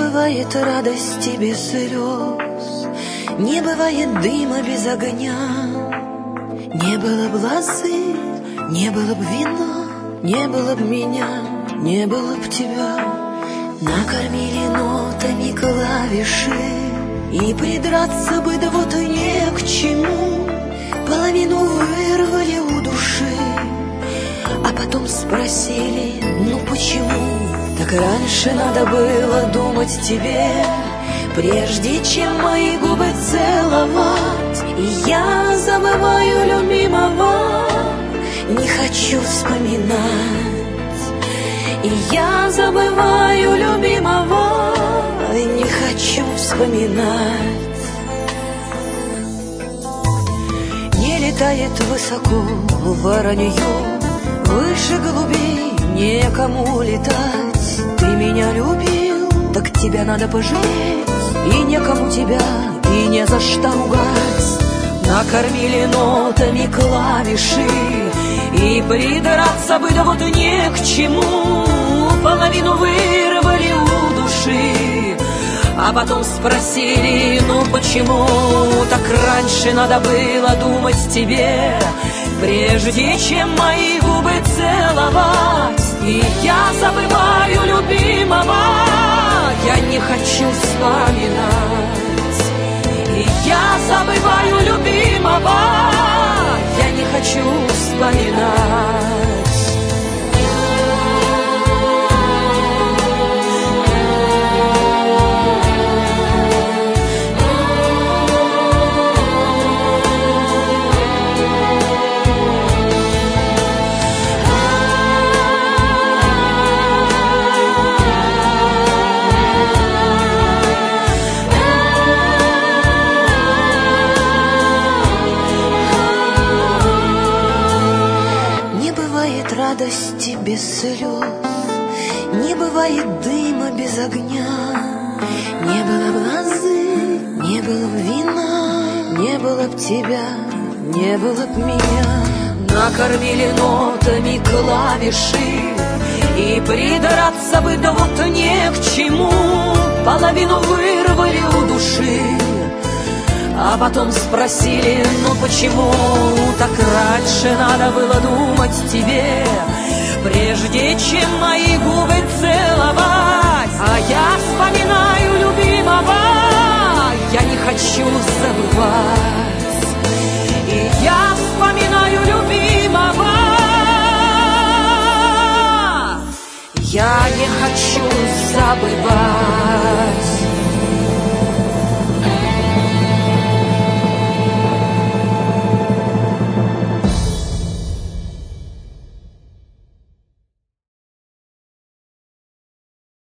бывает радости без слез, не бывает дыма без огня. Не было б лозы, не было б вина, не было б меня, не было б тебя. Накормили нотами клавиши, и придраться бы да вот не к чему. Половину вырвали у души, а потом спросили, ну почему? Так раньше надо было думать тебе, прежде чем мои губы целовать. И я забываю любимого, не хочу вспоминать. И я забываю любимого, не хочу вспоминать. Не летает высоко воронье, выше голубей некому летать. Ты меня любил, так тебя надо пожалеть, и некому тебя, и не за что ругать. Накормили нотами клавиши, и придраться бы да вот не к чему. Половину вырвали у души, а потом спросили, ну почему? Так раньше надо было думать тебе, прежде чем мои губы целовать. И я забываю любимого, я не хочу вспоминать. И я забываю любимого, я не хочу вспоминать. Радости без слез, не бывает дыма без огня. Не было б лозы, не было б вина, не было б тебя, не было б меня. Накормили нотами клавиши, и придраться бы да вот не к чему. Половину вырвали у души, а потом спросили, ну почему? Так раньше надо было думать тебе, прежде чем мои губы целовать. А я вспоминаю любимого, я не хочу забывать. И я вспоминаю любимого, я не хочу забывать.